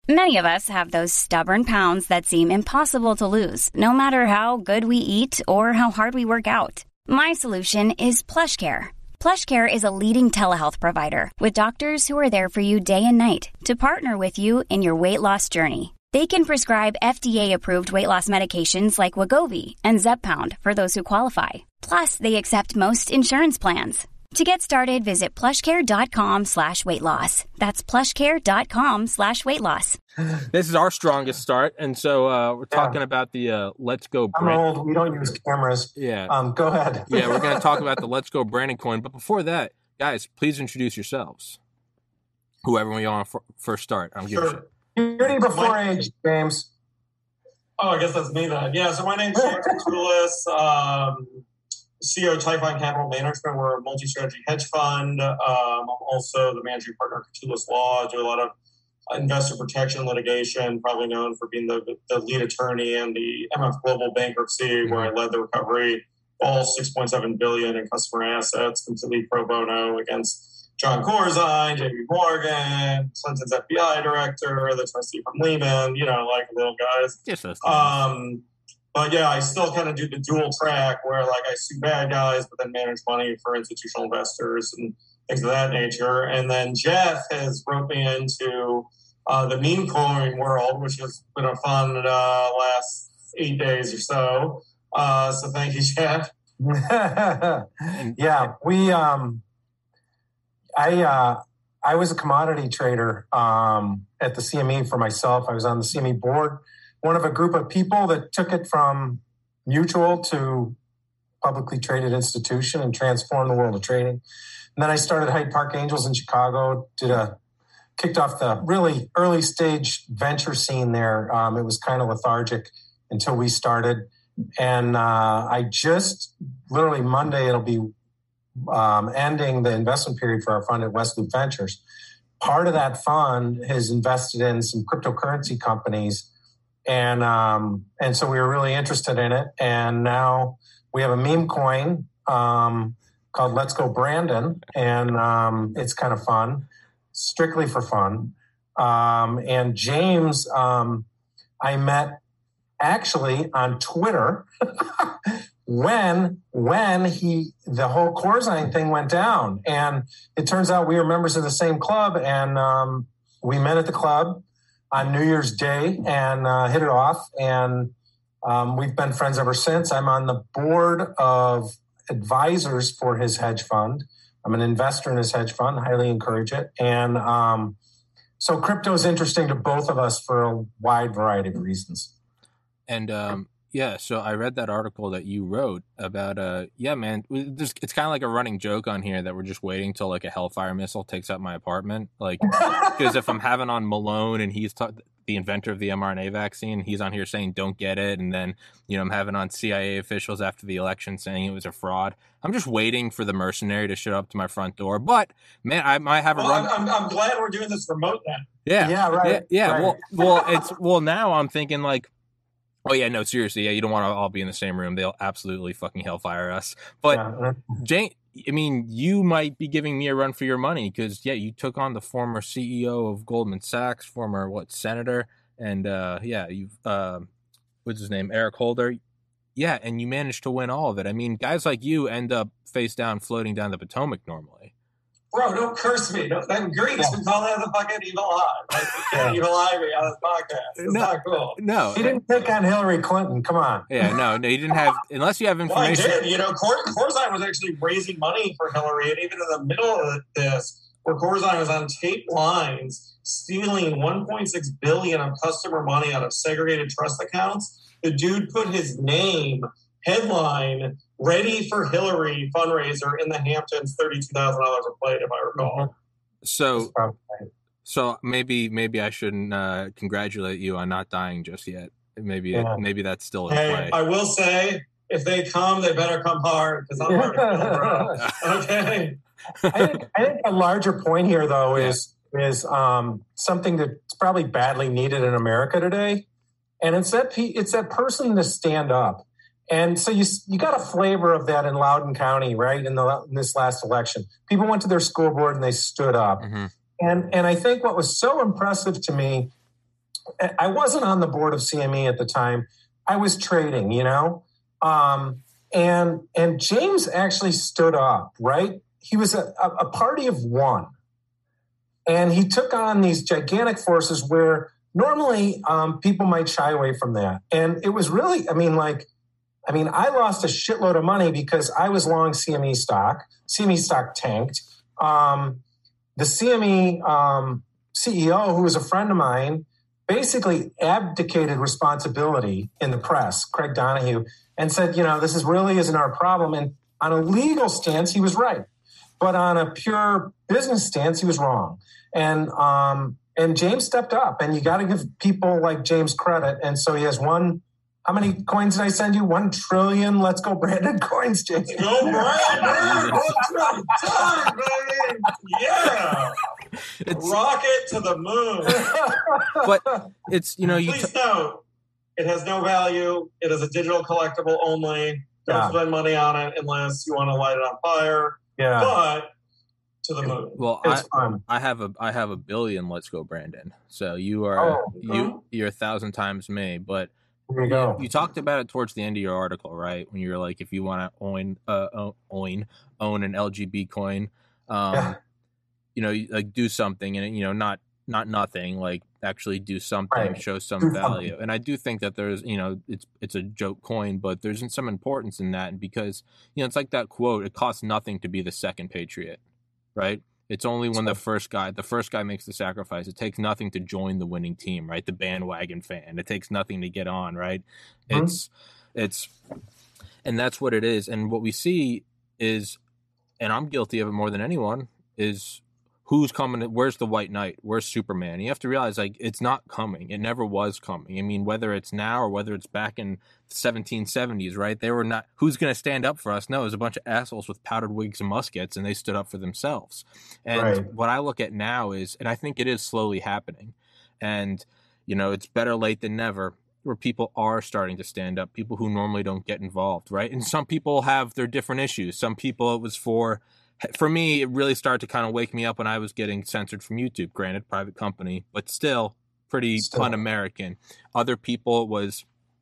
Many of us have those stubborn pounds that seem impossible to lose, no matter how good we eat or how hard we work out. My solution is PlushCare. PlushCare is a leading telehealth provider with doctors who are there for you day and night to partner with you in your weight loss journey. They can prescribe FDA-approved weight loss medications like Wegovy and Zepbound for those who qualify. Plus, they accept most insurance plans. To get started, visit plushcare.com/weightloss. That's plushcare.com/weightloss. This is our strongest start. And so we're talking about the Let's Go I'm old. We don't use cameras. Yeah. Go ahead. Yeah, we're going to talk about the Let's Go Brandon coin. But before that, guys, please introduce yourselves. Whoever we want to first start. I'm sure. You're before age, James. Oh, I guess that's me then. Yeah, so my name's James Tulis, CEO of Typhon Capital Management. We're a multi-strategy hedge fund. I'm also the managing partner of Tulis Law. I do a lot of investor protection litigation, probably known for being the lead attorney in the MF Global bankruptcy, where I led the recovery, all $6.7 billion in customer assets, completely pro bono against John Corzine, JP Morgan, Clinton's FBI director, the trustee from Lehman, like little guys. Yes, but yeah, I still kind of do the dual track where I sue bad guys, but then manage money for institutional investors and things of that nature. And then Jeff has roped me into the meme coin world, which has been a fun last 8 days or so. So thank you, Jeff. Yeah, I was a commodity trader at the CME for myself. I was on the CME board, one of a group of people that took it from mutual to publicly traded institution and transformed the world of trading. And then I started Hyde Park Angels in Chicago, kicked off the really early stage venture scene there. It was kind of lethargic until we started. And I just, literally Monday, it'll be ending the investment period for our fund at West Loop Ventures. Part of that fund has invested in some cryptocurrency companies. And so we were really interested in it. And now we have a meme coin called Let's Go Brandon. And it's kind of fun, strictly for fun. And James, I met actually on Twitter when the whole Corzine thing went down. And it turns out we were members of the same club, and we met at the club on New Year's Day and hit it off. And we've been friends ever since. I'm on the board of advisors for his hedge fund. I'm an investor in his hedge fund, highly encourage it. And so crypto is interesting to both of us for a wide variety of reasons. And yeah, so I read that article that you wrote about, man, it's kind of like a running joke on here that we're just waiting till like a Hellfire missile takes out my apartment. Like, because if I'm having on Malone and he's the inventor of the mRNA vaccine, he's on here saying don't get it. And then, I'm having on CIA officials after the election saying it was a fraud. I'm just waiting for the mercenary to show up to my front door. But, man, I might have a run. I'm glad we're doing this remote then. Yeah, right. Yeah. Right. Well, now I'm thinking like, oh, yeah, no, seriously. Yeah, you don't want to all be in the same room. They'll absolutely fucking hellfire us. But, Jane, I mean, you might be giving me a run for your money because, yeah, you took on the former CEO of Goldman Sachs, former, senator, and, you've, what's his name, Eric Holder. Yeah, and you managed to win all of it. I mean, guys like you end up face down floating down the Potomac normally. Bro, don't curse me. That Greeks would call that the fucking evil eye. Evil eye me on this podcast. It's not cool. No. He didn't pick on Hillary Clinton. Come on. Yeah, no, he didn't have, unless you have information. Well, I did. Corzine was actually raising money for Hillary, and even in the middle of this, where Corzine was on tape lines, stealing $1.6 billion of customer money out of segregated trust accounts, the dude put his name, headline, Ready for Hillary fundraiser in the Hamptons, $32,000 a plate, if I recall. So maybe I shouldn't congratulate you on not dying just yet. Maybe that's still in play. I will say, if they come, they better come hard because I'm hard to kill, bro. Okay. I think a larger point here, though, is something that's probably badly needed in America today, and it's that person to stand up. And so you got a flavor of that in Loudoun County, right? In this last election, people went to their school board and they stood up. Mm-hmm. And I think what was so impressive to me I wasn't on the board of CME at the time. I was trading, and James actually stood up, right? He was a party of one. And he took on these gigantic forces where normally people might shy away from that. And it was really, I lost a shitload of money because I was long CME stock. CME stock tanked. The CME CEO, who was a friend of mine, basically abdicated responsibility in the press, Craig Donahue, and said, this isn't our problem. And on a legal stance, he was right. But on a pure business stance, he was wrong. And James stepped up, and you got to give people like James credit. And so he has how many coins did I send you? 1 trillion. Let's go, Brandon coins, James. Go, Brandon! 1 trillion time, baby! Yeah! Rocket to the moon. But it's, Please note, it has no value. It is a digital collectible only. Don't spend money on it unless you want to light it on fire. Yeah. But to the moon. Well, I have a billion. Let's go, Brandon. So you are you're 1,000 times me. But there you go. You talked about it towards the end of your article, right? When you're like, if you want to own an LGB coin, like do something, and not nothing, like actually do something, right. Show some value. And I do think that there's, it's a joke coin, but there's some importance in that. And because, it's like that quote, it costs nothing to be the second patriot, right? It's only when the first guy makes the sacrifice. It takes nothing to join the winning team, right? The bandwagon fan. It takes nothing to get on, right? Mm-hmm. And that's what it is. And what we see is, and I'm guilty of it more than anyone, is who's coming? Where's the White Knight? Where's Superman? You have to realize, like, it's not coming. It never was coming. I mean, whether it's now or whether it's back in the 1770s, right? They were not. Who's going to stand up for us? No, it was a bunch of assholes with powdered wigs and muskets, and they stood up for themselves. And what I look at now is, and I think it is slowly happening, and it's better late than never, where people are starting to stand up. People who normally don't get involved, right? And some people have their different issues. Some people it was for me, it really started to kind of wake me up when I was getting censored from YouTube. Granted, private company, but still pretty un-American. Other people, it was,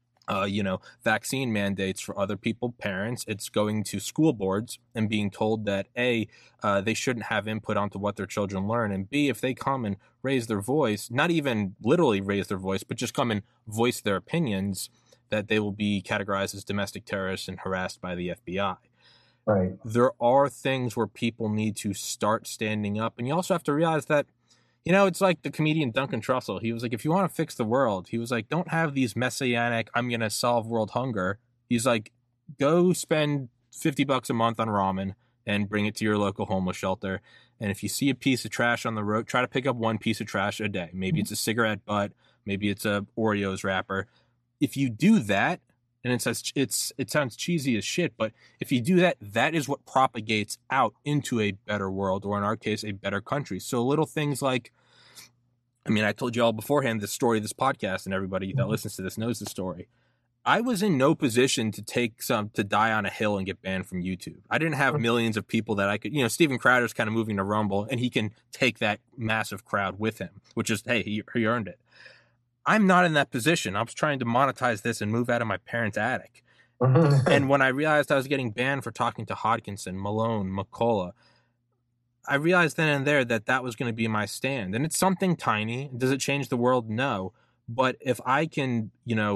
vaccine mandates. For other people, parents, it's going to school boards and being told that A, they shouldn't have input onto what their children learn, and B, if they come and raise their voice, not even literally raise their voice, but just come and voice their opinions, that they will be categorized as domestic terrorists and harassed by the FBI. Right. There are things where people need to start standing up. And you also have to realize that, it's like the comedian Duncan Trussell. He was like, if you want to fix the world, he was like, don't have these messianic, I'm going to solve world hunger. He's like, go spend $50 a month on ramen and bring it to your local homeless shelter. And if you see a piece of trash on the road, try to pick up one piece of trash a day. Maybe it's a cigarette butt. Maybe it's a Oreos wrapper. If you do that, and it sounds cheesy as shit, but if you do that, that is what propagates out into a better world, or in our case, a better country. So little things like, I told you all beforehand the story of this podcast, and everybody that listens to this knows the story. I was in no position to die on a hill and get banned from YouTube. I didn't have millions of people that I could, Steven Crowder's kind of moving to Rumble, and he can take that massive crowd with him, which is, hey, he earned it. I'm not in that position. I was trying to monetize this and move out of my parents' attic. And when I realized I was getting banned for talking to Hodkinson, Malone, McCullough, I realized then and there that was going to be my stand. And it's something tiny. Does it change the world? No. But if I can,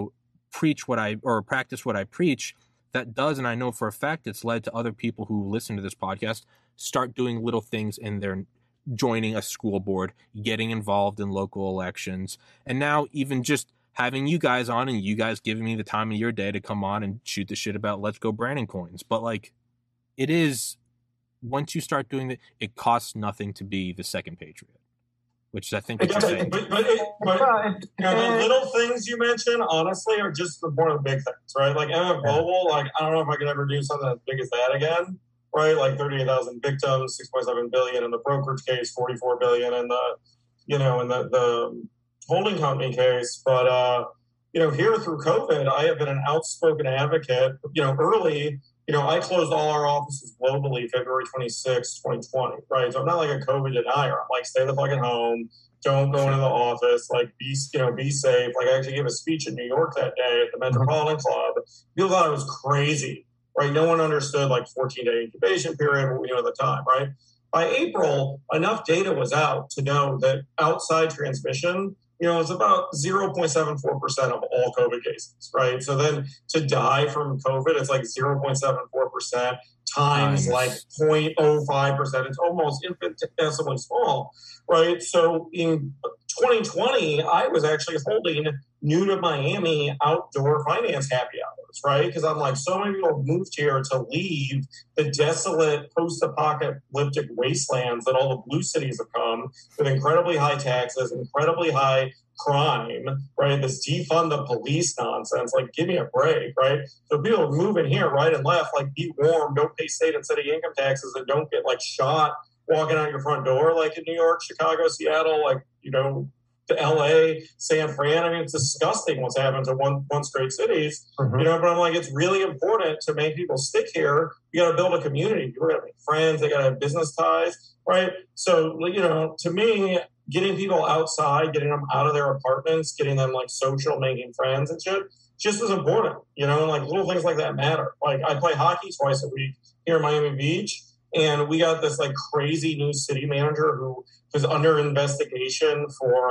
practice what I preach, that does, and I know for a fact it's led to other people who listen to this podcast start doing little things in their joining a school board, getting involved in local elections, and now even just having you guys on and you guys giving me the time of your day to come on and shoot the shit about Let's Go Brandon coins. But it is, once you start doing that, it costs nothing to be the second patriot, which I think is insane. But the little things you mentioned, honestly, are just one of the big things, right? Like MF Global, I don't know if I could ever do something as big as that again. Right, like 38,000 victims, 6.7 billion in the brokerage case, 44 billion in the, in the holding company case. But here through COVID, I have been an outspoken advocate. Early, I closed all our offices globally February 26, 2020. Right, so I'm not like a COVID denier. I'm like, stay the fucking home. Don't go into the office. Like, be safe. Like, I actually gave a speech in New York that day at the Metropolitan Club. People thought I was crazy, right? No one understood, like, 14-day incubation period, what we knew at the time, right? By April, enough data was out to know that outside transmission, is about 0.74% of all COVID cases, right? So then to die from COVID, it's like 0.74% times like 0.05%. It's almost infinitesimally small, right? So in 2020, I was actually holding new to Miami outdoor finance happy hours, right? Because I'm like, so many people moved here to leave the desolate post-apocalyptic wastelands that all the blue cities have come with incredibly high taxes, incredibly high crime, right? This defund the police nonsense, like, give me a break, right? So people are moving here right and left, like, be warm, don't pay state and city income taxes, and don't get like shot walking out your front door, like in New York, Chicago, Seattle, like, to LA, San Fran. I mean, it's disgusting what's happened to once great cities, but I'm like, it's really important to make people stick here. You got to build a community. People got to make friends. They got to have business ties, right? So, to me, getting people outside, getting them out of their apartments, getting them like social, making friends and shit, just as important, like little things like that matter. Like, I play hockey twice a week here in Miami Beach, and we got this like crazy new city manager who was under investigation for,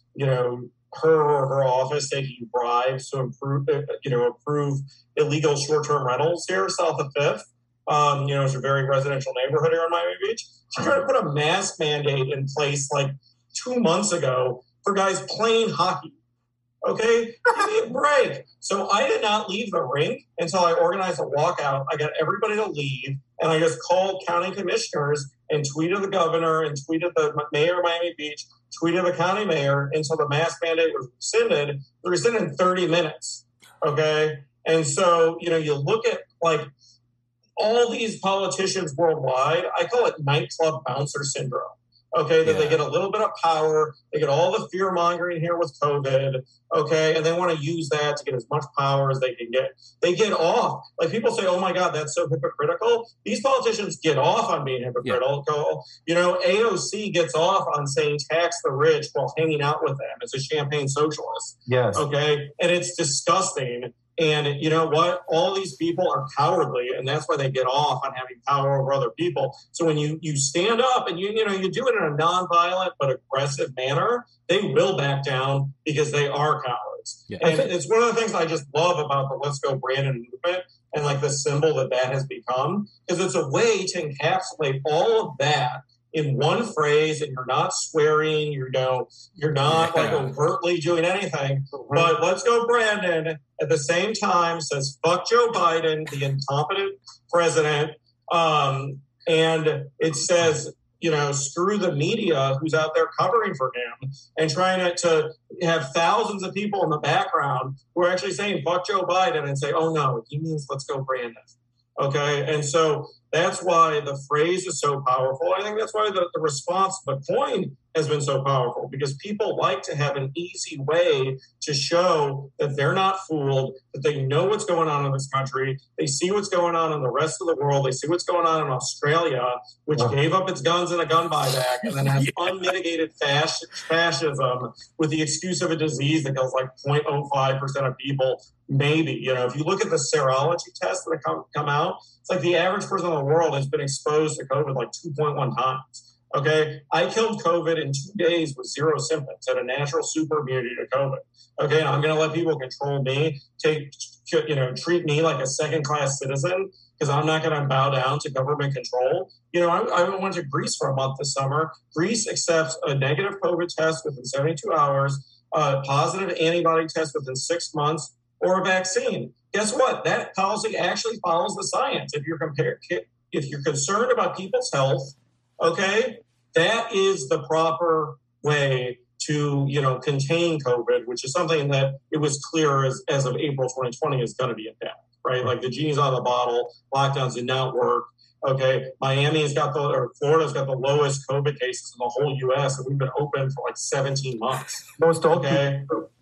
her or her office taking bribes to approve illegal short-term rentals here south of Fifth. It's a very residential neighborhood here in Miami Beach. She tried to put a mask mandate in place like 2 months ago for guys playing hockey. Okay, give me a break. So I did not leave the rink until I organized a walkout. I got everybody to leave, and I just called county commissioners and tweeted the governor and tweeted the mayor of Miami Beach, tweeted the county mayor until the mask mandate was rescinded. It was rescinded in 30 minutes. Okay, and so you look at like all these politicians worldwide. I call it nightclub bouncer syndrome. Okay, that they get a little bit of power, they get all the fear mongering here with COVID, okay, and they want to use that to get as much power as they can get. They get off. Like, people say, oh my God, that's so hypocritical. These politicians get off on being hypocritical. AOC gets off on saying tax the rich while hanging out with them as a champagne socialist. Yes. Okay, and it's disgusting. And you know what? All these people are cowardly, and that's why they get off on having power over other people. So when you stand up and you do it in a nonviolent but aggressive manner, they will back down because they are cowards. Yeah. And it's one of the things I just love about the Let's Go Brandon movement and like the symbol that has become, because it's a way to encapsulate all of that in one phrase, and you're not swearing, you're not like overtly doing anything. But Let's Go Brandon at the same time says fuck Joe Biden, the incompetent president, and it says screw the media who's out there covering for him and trying to have thousands of people in the background who are actually saying fuck Joe Biden and say, oh no, he means let's go Brandon. Okay, and so that's why the phrase is so powerful. I think that's why the response to the coin has been so powerful, because people like to have an easy way to show that they're not fooled, that they know what's going on in this country. They see what's going on in the rest of the world. They see what's going on in Australia, which gave up its guns in a gun buyback and then has unmitigated fascism with the excuse of a disease that kills like 0.05% of people. Maybe, if you look at the serology tests that come out, it's like the average person in the world has been exposed to COVID like 2.1 times. Okay, I killed COVID in 2 days with 0 symptoms, had a natural super immunity to COVID. Okay, and I'm going to let people control me, treat me like a second-class citizen, because I'm not going to bow down to government control. I went to Greece for a month this summer. Greece accepts a negative COVID test within 72 hours, a positive antibody test within 6 months, or a vaccine. Guess what? That policy actually follows the science. If you're concerned about people's health, okay, that is the proper way to contain COVID, which is something that it was clear as of April 2020 is going to be intact, right? Like the genie's out of the bottle, lockdowns did not work. Okay, Florida's got the lowest COVID cases in the whole U.S. and we've been open for like 17 months. Okay.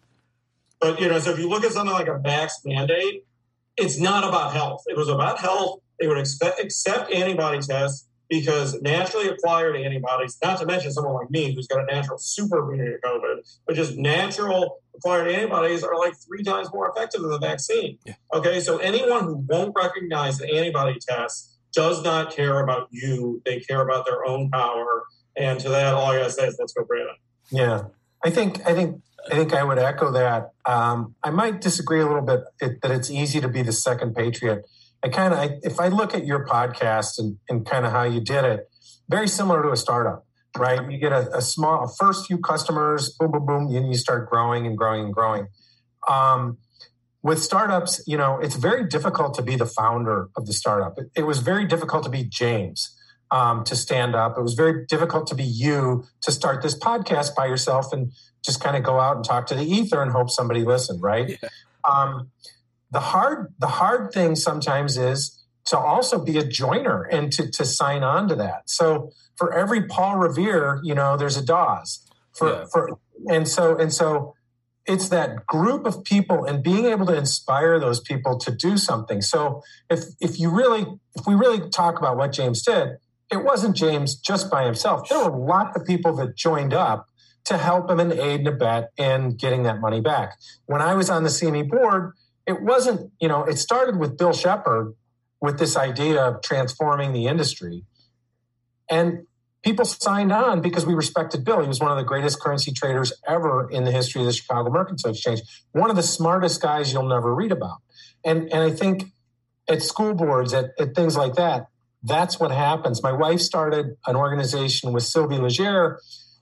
But, so if you look at something like a vax mandate, it's not about health. If it was about health, they would accept antibody tests, because naturally acquired antibodies, not to mention someone like me who's got a natural super immunity to COVID, but just natural acquired antibodies are like 3 times more effective than the vaccine. Yeah. Okay, so anyone who won't recognize the antibody test does not care about you. They care about their own power. And to that, all I gotta say is let's go, Brandon. Yeah, I think I would echo that. I might disagree a little bit that it's easy to be the second patriot. If I look at your podcast and kind of how you did it, very similar to a startup, right? You get a first few customers, boom, boom, boom, and you start growing and growing and growing. With startups, it's very difficult to be the founder of the startup. It was very difficult to be James, to stand up. It was very difficult to be you to start this podcast by yourself and just kind of go out and talk to the ether and hope somebody listened, right? Yeah. The hard thing sometimes is to also be a joiner and to sign on to that. So for every Paul Revere, there's a Dawes. And so it's that group of people and being able to inspire those people to do something. So if we really talk about what James did, it wasn't James just by himself. There were lots of people that joined up to help him and aid and abet in getting that money back. When I was on the CME board, it wasn't, it started with Bill Shepard with this idea of transforming the industry. And people signed on because we respected Bill. He was one of the greatest currency traders ever in the history of the Chicago Mercantile Exchange. One of the smartest guys you'll never read about. And I think at school boards, at things like that, that's what happens. My wife started an organization with Sylvie Legere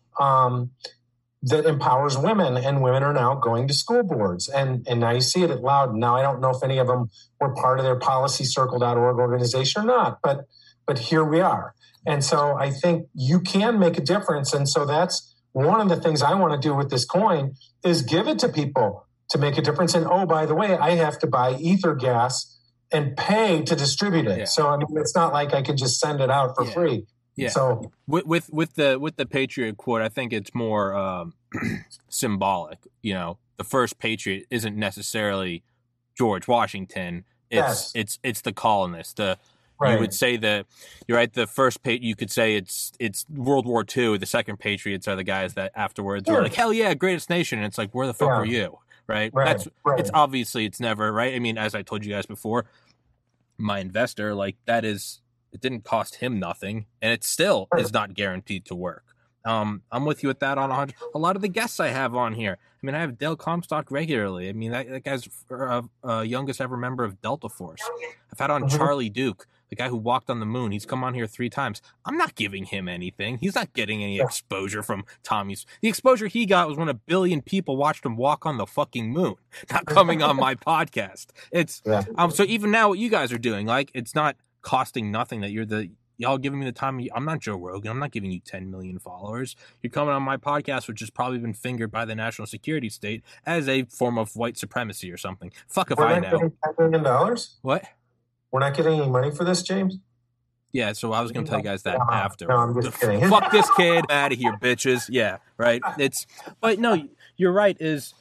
that empowers women, and women are now going to school boards. And now you see it at Loudon. Now, I don't know if any of them were part of their policycircle.org organization or not, but here we are. And so I think you can make a difference. And so that's one of the things I want to do with this coin is give it to people to make a difference. And, oh, by the way, I have to buy ether gas and pay to distribute it. Yeah. So, it's not like I can just send it out for free. Yeah. So with the Patriot quote, I think it's more symbolic. The first Patriot isn't necessarily George Washington. It's the colonists. You would say that you're right. The first you could say it's World War II. The second Patriots are the guys that afterwards are like, hell yeah, greatest nation. And it's like, where the fuck are you? Right. It's obviously it's never right. I mean, as I told you guys before, my investor it didn't cost him nothing, and it still is not guaranteed to work. I'm with you with that on a lot of the guests I have on here. I mean, I have Dale Comstock regularly. I mean, that guy's youngest ever member of Delta Force. I've had on Charlie Duke, the guy who walked on the moon. He's come on here 3 times. I'm not giving him anything. He's not getting any exposure from Tommy's. The exposure he got was when 1 billion people watched him walk on the fucking moon, not coming on my podcast. It's so even now what you guys are doing, it's not costing nothing that y'all giving me the time. I'm not Joe Rogan. I'm not giving you 10 million followers. You're coming on my podcast, which has probably been fingered by the national security state as a form of white supremacy or something. Fuck if I know. $10 million? What? We're not getting any money for this, James? Yeah, so I was going to tell you guys that after. No, I'm just kidding. Fuck this kid. Out of here, bitches. Yeah, right. But no, you're right. It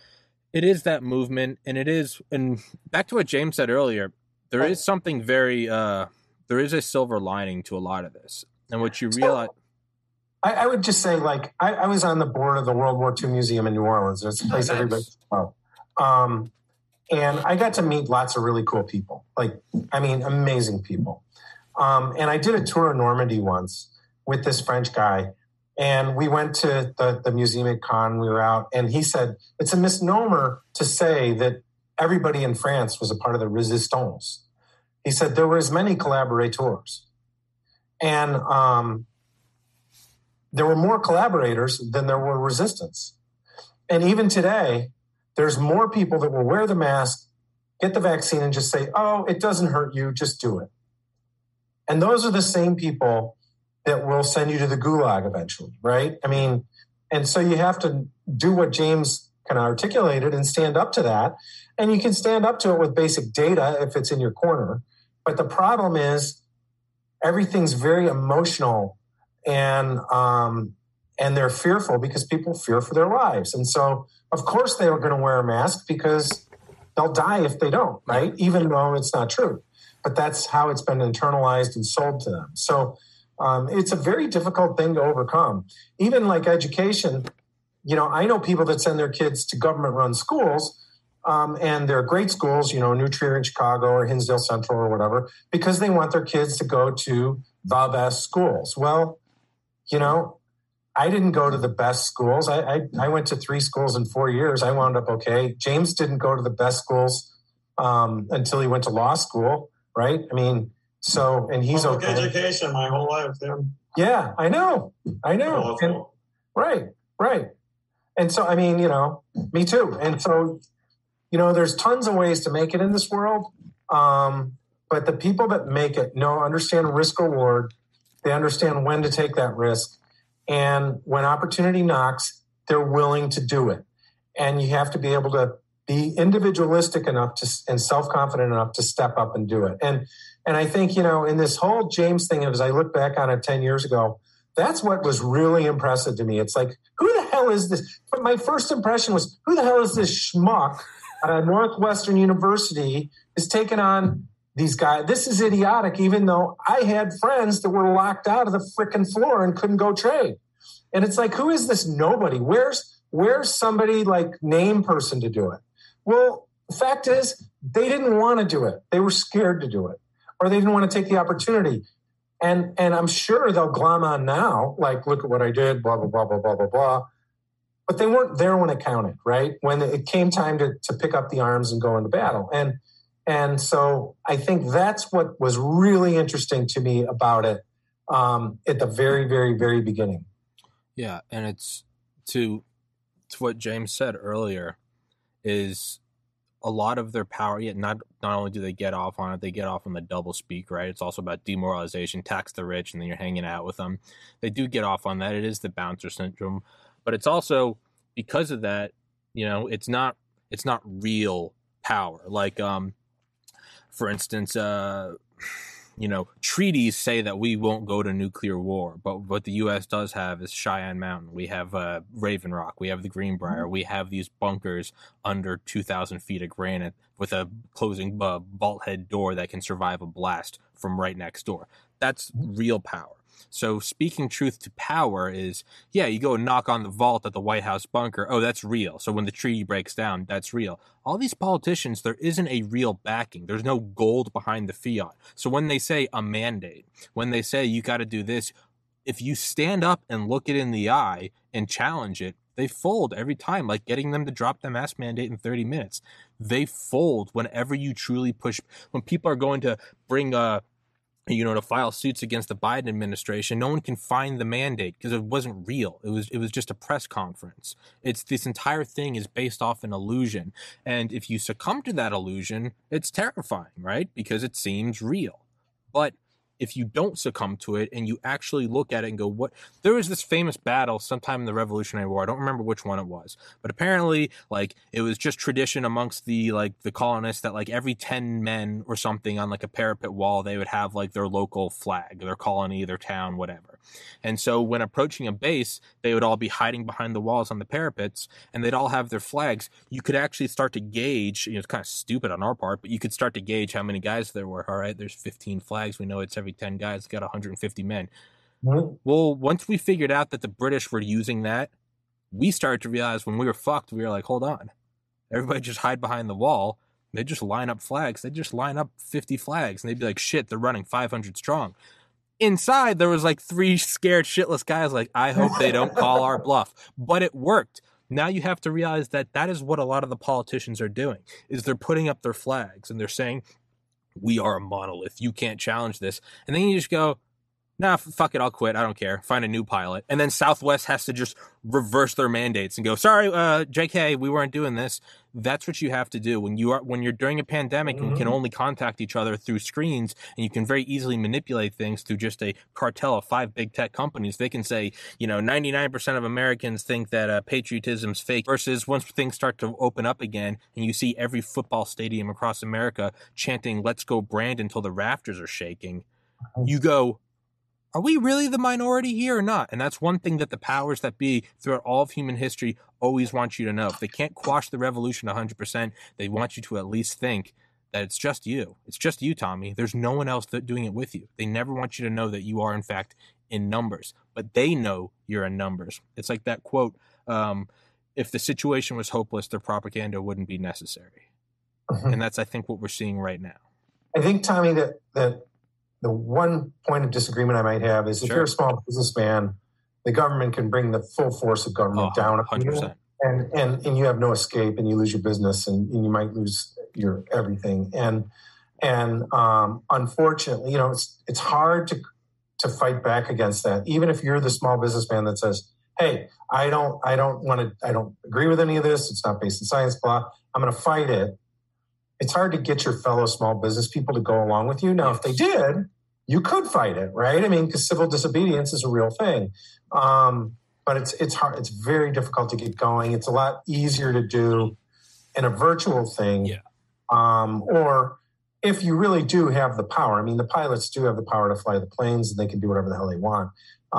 is that movement, and back to what James said earlier, there is something very, there is a silver lining to a lot of this. And what you realize... I would just say, I was on the board of the World War II Museum in New Orleans. It's a place everybody's about. And I got to meet lots of really cool people. Amazing people. And I did a tour of Normandy once with this French guy. And we went to the museum at Caen. We were out. And he said, it's a misnomer to say that everybody in France was a part of the resistance. He said there were as many collaborators. And there were more collaborators than there were resistance. And even today, there's more people that will wear the mask, get the vaccine, and just say, oh, it doesn't hurt you, just do it. And those are the same people that will send you to the gulag eventually, right? I mean, and so you have to do what James kind of articulated and stand up to that. And you can stand up to it with basic data if it's in your corner. But the problem is everything's very emotional and they're fearful because people fear for their lives. And so, of course, they are going to wear a mask because they'll die if they don't, right? Even though it's not true. But that's how it's been internalized and sold to them. So It's a very difficult thing to overcome. Even like education, I know people that send their kids to government-run schools, and they're great schools, New Trier in Chicago or Hinsdale Central or whatever, because they want their kids to go to the best schools. Well, I didn't go to the best schools. I went to 3 schools in 4 years. I wound up okay. James didn't go to the best schools until he went to law school, right? I mean, and he's public okay. Education my whole life. Yeah, I know. And, right. And so, I mean, me too. And so, there's tons of ways to make it in this world. But the people that make it understand risk reward. They understand when to take that risk. And when opportunity knocks, they're willing to do it. And you have to be able to be individualistic enough and self-confident enough to step up and do it. And I think, in this whole James thing, as I look back on it 10 years ago, that's what was really impressive to me. It's like, who the hell is this? But my first impression was, who the hell is this schmuck at Northwestern University is taking on these guys? This is idiotic, even though I had friends that were locked out of the frickin' floor and couldn't go trade. And it's like, who is this nobody? Where's somebody like name person to do it? Well, the fact is, they didn't want to do it. They were scared to do it, or they didn't want to take the opportunity. And I'm sure they'll glom on now, like, look at what I did, blah, blah, blah, blah, blah, blah, blah. But they weren't there when it counted, right? When it came time to pick up the arms and go into battle. And so I think that's what was really interesting to me about it at the very, very, very beginning. Yeah, and it's to what James said earlier, is a lot of their power, not only do they get off on it, they get off on the double speak, right? It's also about demoralization, tax the rich, and then you're hanging out with them. They do get off on that. It is the bouncer syndrome. But it's also, because of that, it's not real power. Like, for instance, treaties say that we won't go to nuclear war, but what the U.S. does have is Cheyenne Mountain. We have Raven Rock. We have the Greenbrier. We have these bunkers under 2,000 feet of granite with a closing bolt head door that can survive a blast from right next door. That's real power. So speaking truth to power is, you go and knock on the vault at the White House bunker. Oh, that's real. So when the treaty breaks down, that's real. All these politicians, there isn't a real backing. There's no gold behind the fiat. So when they say a mandate, when they say you got to do this, if you stand up and look it in the eye and challenge it, they fold every time, like getting them to drop the mask mandate in 30 minutes. They fold whenever you truly push. When people are going to bring to file suits against the Biden administration, no one can find the mandate because it wasn't real. It was just a press conference. This entire thing is based off an illusion. And if you succumb to that illusion, it's terrifying, right? Because it seems real. But if you don't succumb to it and you actually look at it and go, what? There was this famous battle sometime in the Revolutionary War. I don't remember which one it was, but apparently, it was just tradition amongst the colonists that every 10 men or something on a parapet wall, they would have their local flag, their colony, their town, whatever. And so when approaching a base, they would all be hiding behind the walls on the parapets, and they'd all have their flags. You could actually start to gauge, it's kind of stupid on our part, but you could start to gauge how many guys there were. All right, there's 15 flags. We know it's every 10 guys, got 150 men. Mm-hmm. Well, once we figured out that the British were using that, we started to realize when we were fucked, we were like, hold on. Everybody just hide behind the wall. They just line up flags. They just line up 50 flags, and they'd be like, shit, they're running 500 strong. Inside, there was 3 scared shitless guys I hope they don't call our bluff. But it worked. Now you have to realize that is what a lot of the politicians are doing, is they're putting up their flags, and they're saying, we are a monolith. You can't challenge this. And then you just go, nah, fuck it, I'll quit. I don't care. Find a new pilot. And then Southwest has to just reverse their mandates and go, sorry, JK, we weren't doing this. That's what you have to do when you're during a pandemic and can only contact each other through screens, and you can very easily manipulate things through just a cartel of 5 big tech companies. They can say, 99% of Americans think that patriotism's fake, versus once things start to open up again and you see every football stadium across America chanting, let's go Brand, until the rafters are shaking. You go, are we really the minority here or not? And that's one thing that the powers that be throughout all of human history always want you to know. If they can't quash the revolution 100%, they want you to at least think that it's just you. It's just you, Tommy. There's no one else doing it with you. They never want you to know that you are, in fact, in numbers, but they know you're in numbers. It's like that quote, if the situation was hopeless, their propaganda wouldn't be necessary. Mm-hmm. And that's, I think, what we're seeing right now. I think, Tommy, that the one point of disagreement I might have is if you're a small businessman, the government can bring the full force of government down 100%. And you have no escape, and you lose your business, and you might lose your everything. And unfortunately, it's hard to fight back against that. Even if you're the small businessman that says, "Hey, I don't agree with any of this. It's not based in science. Blah. I'm going to fight it." It's hard to get your fellow small business people to go along with you. Now, if they did, you could fight it, right? I mean, because civil disobedience is a real thing. But it's hard. It's very difficult to get going. It's a lot easier to do in a virtual thing. Yeah. Or if you really do have the power. I mean, the pilots do have the power to fly the planes, and they can do whatever the hell they want.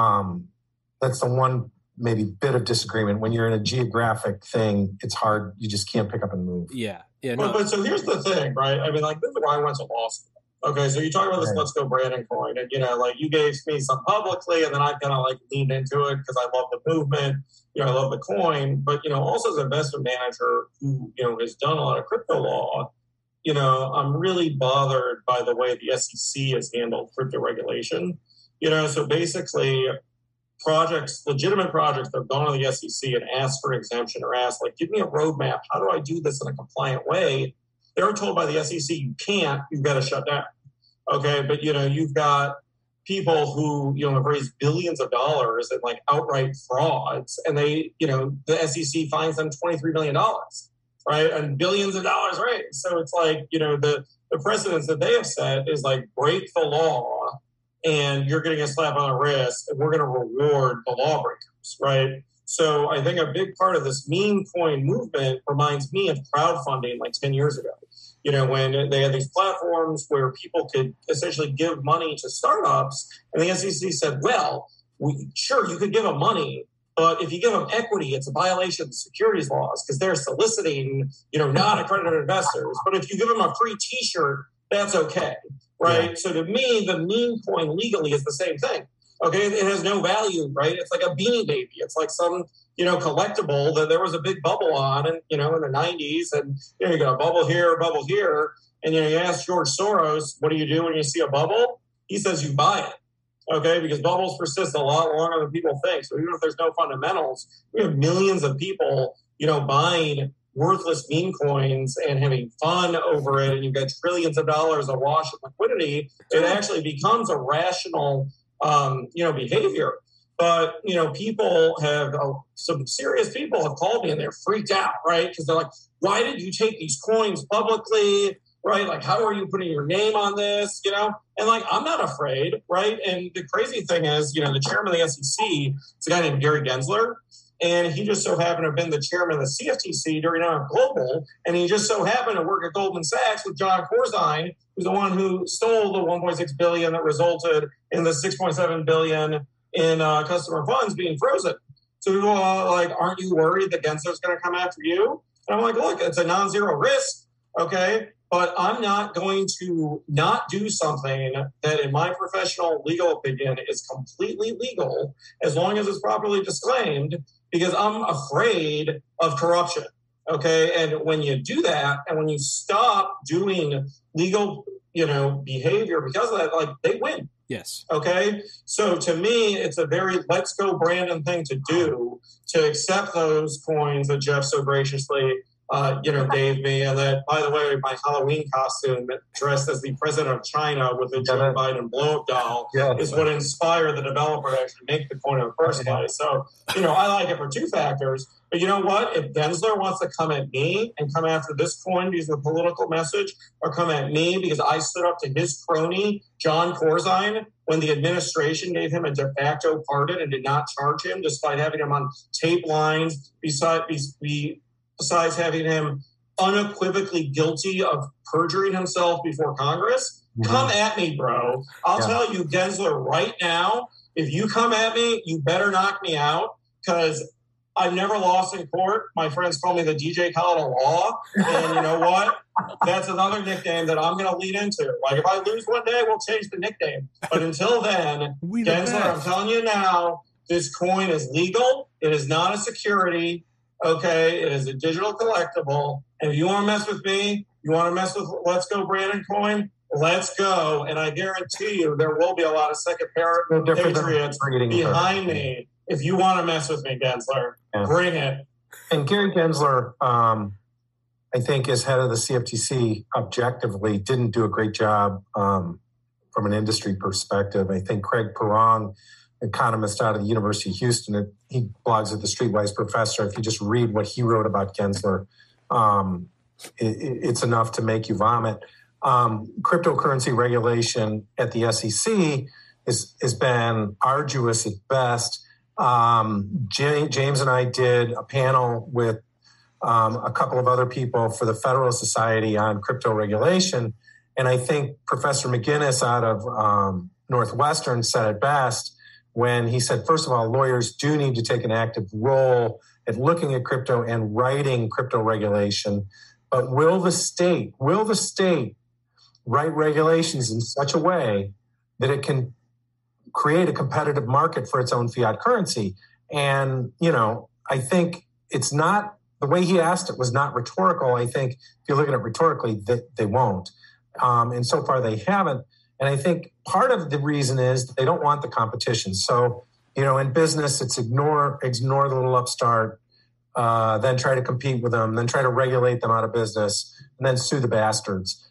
That's the one maybe bit of disagreement. When you're in a geographic thing, it's hard. You just can't pick up and move. Yeah. No. But so here's the thing, right? I mean, this is why I went to law school. Okay, so you talk about this Let's Go Brandon coin, and you gave me some publicly, and then I kind of leaned into it because I love the movement, I love the coin, but also as an investment manager who has done a lot of crypto law, I'm really bothered by the way the SEC has handled crypto regulation. So basically, legitimate projects that have gone to the SEC and asked for an exemption or asked, give me a roadmap. How do I do this in a compliant way? They're told by the SEC, you can't, you've got to shut down. Okay, but you've got people who have raised billions of dollars in outright frauds, and they, the SEC fines them $23 million, right, and billions of dollars raised. So it's the precedents that they have set is break the law, and you're getting a slap on the wrist, and we're going to reward the lawbreakers, right? So I think a big part of this meme coin movement reminds me of crowdfunding 10 years ago. When they had these platforms where people could essentially give money to startups, and the SEC said, well, sure, you could give them money, but if you give them equity, it's a violation of the securities laws because they're soliciting, non-accredited investors. But if you give them a free T-shirt, that's okay, right? Yeah. So to me, the meme coin legally is the same thing. Okay, it has no value, right? It's like a Beanie Baby. It's like some, collectible that there was a big bubble on, and in the 90s, and you got a bubble here, and you ask George Soros, what do you do when you see a bubble? He says you buy it, okay, because bubbles persist a lot longer than people think. So even if there's no fundamentals, we have millions of people, buying worthless meme coins and having fun over it, and you've got trillions of dollars awash in liquidity. It actually becomes a rational behavior. But, people have, some serious people have called me and they're freaked out, right? Because they're like, why did you take these coins publicly, right? How are you putting your name on this, And I'm not afraid, right? And the crazy thing is, the chairman of the SEC is a guy named Gary Gensler. And he just so happened to have been the chairman of the CFTC during Global. And he just so happened to work at Goldman Sachs with John Corzine, who's the one who stole the $1.6 billion that resulted in the $6.7 billion in customer funds being frozen. So people are aren't you worried that Gensler's going to come after you? And I'm like, look, it's a non-zero risk, okay? But I'm not going to not do something that, in my professional legal opinion, is completely legal as long as it's properly disclaimed, because I'm afraid of corruption, okay? And when you do that, and when you stop doing legal, behavior because of that, they win. Yes. Okay. So to me, it's a very Let's Go Brandon thing to do, to accept those coins that Jeff so graciously, gave me. And that, by the way, my Halloween costume dressed as the president of China with the Joe Biden blow-up doll is what inspired the developer to actually make the coin in the first place. So, I like it for two factors. But you know what? If Gensler wants to come at me and come after this coin because of a political message, or come at me because I stood up to his crony, John Corzine, when the administration gave him a de facto pardon and did not charge him despite having him on tape lines, besides having him unequivocally guilty of perjuring himself before Congress, come at me, bro. I'll tell you, Gensler, right now, if you come at me, you better knock me out, because I've never lost in court. My friends call me the DJ Khaled of law. And you know what? That's another nickname that I'm going to lead into. Like, if I lose one day, we'll change the nickname. But until then, Gensler, I'm telling you now, this coin is legal. It is not a security. Okay, it is a digital collectible. And if you want to mess with me, you want to mess with Let's Go Brandon coin, let's go. And I guarantee you there will be a lot of second patriots behind me. If you want to mess with me, Gensler, bring it. And Gary Gensler, I think, as head of the CFTC, objectively didn't do a great job from an industry perspective. I think Craig Perrong, economist out of the University of Houston, he blogs at the Streetwise Professor. If you just read what he wrote about Gensler, it's enough to make you vomit. Cryptocurrency regulation at the SEC has been arduous at best. James and I did a panel with a couple of other people for the Federalist Society on crypto regulation. And I think Professor McGinnis out of Northwestern said it best when he said, first of all, lawyers do need to take an active role at looking at crypto and writing crypto regulation. But will the state write regulations in such a way that it can create a competitive market for its own fiat currency? And, I think it's not, the way he asked it was not rhetorical. I think if you look at it rhetorically, they won't. And so far they haven't. And I think part of the reason is they don't want the competition. So, in business, it's ignore the little upstart, then try to compete with them, then try to regulate them out of business, and then sue the bastards.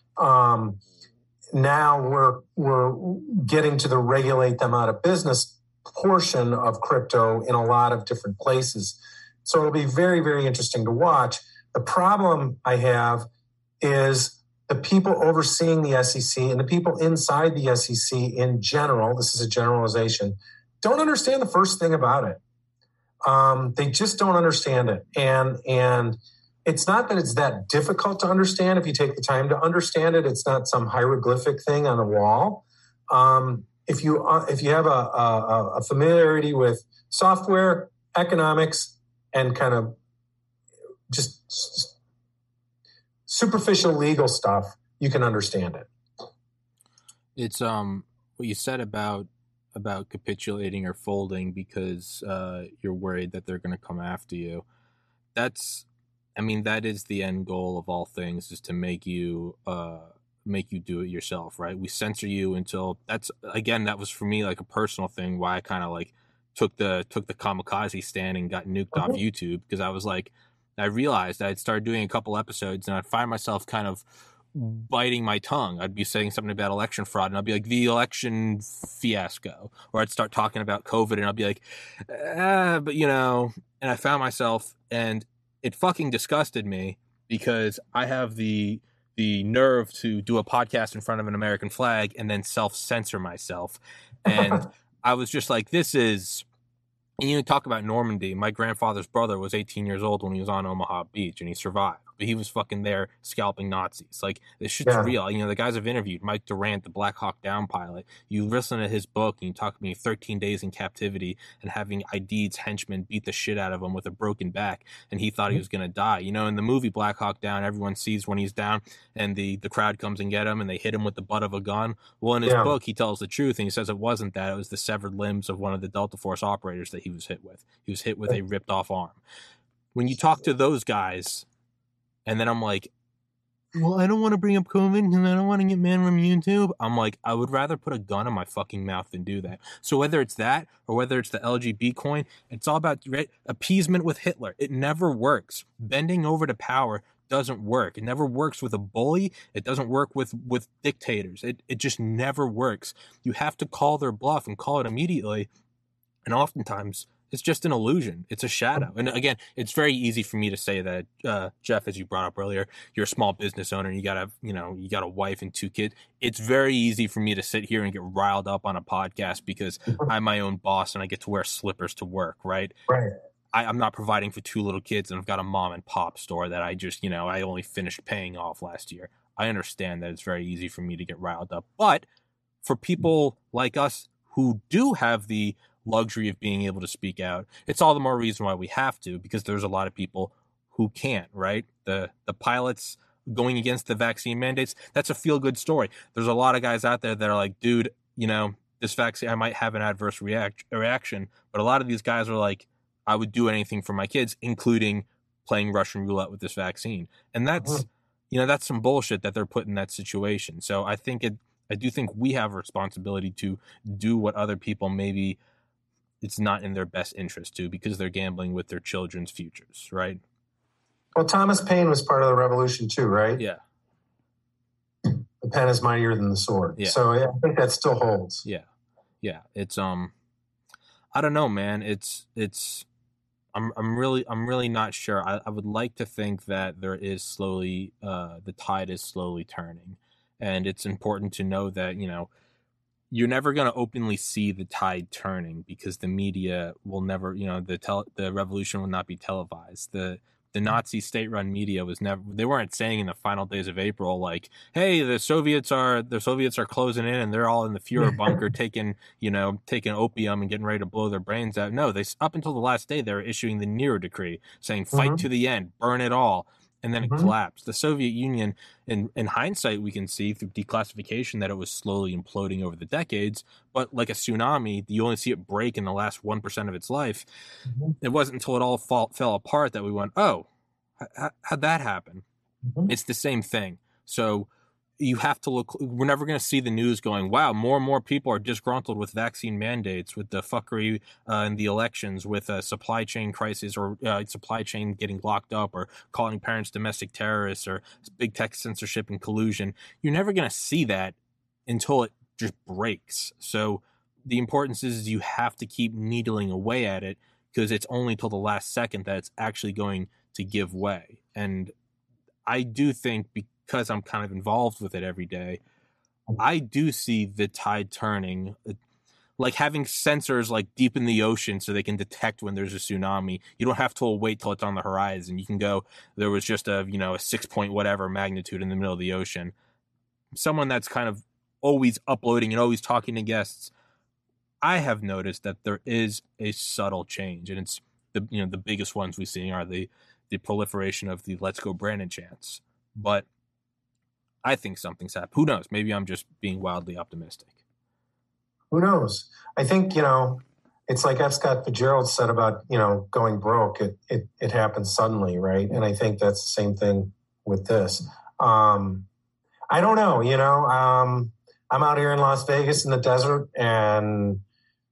Now we're getting to the regulate them out of business portion of crypto in a lot of different places. So it'll be very, very interesting to watch. The problem I have is the people overseeing the SEC and the people inside the SEC in general, this is a generalization, don't understand the first thing about it. They just don't understand it. And it's not that it's that difficult to understand if you take the time to understand it. It's not some hieroglyphic thing on the wall. If you have a familiarity with software, economics, and kind of just superficial legal stuff, you can understand it. It's what you said about capitulating or folding because you're worried that they're going to come after you. That is the end goal of all things, is to make you do it yourself, right? We censor you until that was for me like a personal thing, why I kind of like took the kamikaze stand and got nuked off YouTube, because I realized I'd started doing a couple episodes and I'd find myself kind of biting my tongue. I'd be saying something about election fraud and I'd be like, the election fiasco, or I'd start talking about COVID and I'd be like, and I found myself, and it fucking disgusted me because I have the nerve to do a podcast in front of an American flag and then self-censor myself. And I was just like, this is, and you talk about Normandy. My grandfather's brother was 18 years old when he was on Omaha Beach and he survived. But he was fucking there scalping Nazis. Like, this shit's real. The guys I've interviewed, Mike Durant, the Black Hawk Down pilot, you listen to his book and you talk to me 13 days in captivity and having Aidid's henchmen beat the shit out of him with a broken back, and he thought he was going to die. In the movie Black Hawk Down, everyone sees when he's down and the crowd comes and get him and they hit him with the butt of a gun. Well, in his book, he tells the truth and he says it wasn't that. It was the severed limbs of one of the Delta Force operators that he was hit with. He was hit with a ripped off arm. When you talk to those guys, and then I'm like, well, I don't want to bring up COVID and I don't want to get banned from YouTube. I'm like, I would rather put a gun in my fucking mouth than do that. So whether it's that or whether it's the LGB coin, it's all about appeasement with Hitler. It never works. Bending over to power doesn't work. It never works with a bully. It doesn't work with dictators. It just never works. You have to call their bluff and call it immediately. And oftentimes it's just an illusion. It's a shadow. And again, it's very easy for me to say that, Jeff, as you brought up earlier, you're a small business owner and you got a wife and 2 kids. It's very easy for me to sit here and get riled up on a podcast because I'm my own boss and I get to wear slippers to work, right? Right. I'm not providing for 2 little kids and I've got a mom and pop store that I just, I only finished paying off last year. I understand that it's very easy for me to get riled up. But for people like us who do have the luxury of being able to speak out, it's all the more reason why we have to, because there's a lot of people who can't, right? The pilots, going against the vaccine mandates, that's a feel-good story. There's a lot of guys out there that are like, dude, you know, this vaccine, I might have an adverse reaction, but a lot of these guys are like, I would do anything for my kids, including playing Russian roulette with this vaccine. And that's, you know, that's some bullshit that they're put in that situation. So I do think we have a responsibility to do what other people maybe it's not in their best interest to, because they're gambling with their children's futures, right? Well, Thomas Paine was part of the revolution too, right? Yeah. The pen is mightier than the sword. Yeah. So I think that still holds. Yeah. Yeah. It's, I don't know, man. I'm really not sure. I would like to think that there is slowly, the tide is slowly turning, and it's important to know that, you know, you're never going to openly see the tide turning because the media will never, you know, the revolution will not be televised. The Nazi state-run media they weren't saying in the final days of April, like, hey, the Soviets are closing in and they're all in the Fuhrer bunker taking opium and getting ready to blow their brains out. No, up until the last day, they were issuing the Nero decree saying, fight to the end, burn it all. And then it collapsed. The Soviet Union, in hindsight, we can see through declassification that it was slowly imploding over the decades. But like a tsunami, you only see it break in the last 1% of its life. It wasn't until it all fell apart that we went, oh, how'd that happen? It's the same thing. So you have to look. We're never going to see the news going, wow, more and more people are disgruntled with vaccine mandates, with the fuckery in the elections, with a supply chain crisis, or supply chain getting locked up, or calling parents domestic terrorists, or big tech censorship and collusion. You're never going to see that until it just breaks. So the importance is you have to keep needling away at it, because it's only till the last second that it's actually going to give way. And I do think, because I'm kind of involved with it every day, I do see the tide turning, like having sensors like deep in the ocean so they can detect when there's a tsunami. You don't have to wait till it's on the horizon. You can go, there was just a 6 point whatever magnitude in the middle of the ocean. Someone that's kind of always uploading and always talking to guests, I have noticed that there is a subtle change, and it's the biggest ones we've seen are the proliferation of the Let's Go Brandon chants. But I think something's happened. Who knows? Maybe I'm just being wildly optimistic. Who knows? I think, it's like F. Scott Fitzgerald said about, going broke. It happens suddenly, right? And I think that's the same thing with this. I don't know, I'm out here in Las Vegas in the desert, and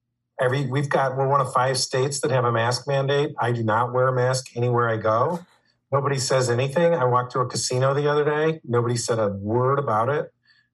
we're one of 5 states that have a mask mandate. I do not wear a mask anywhere I go. Nobody says anything. I walked to a casino the other day. Nobody said a word about it.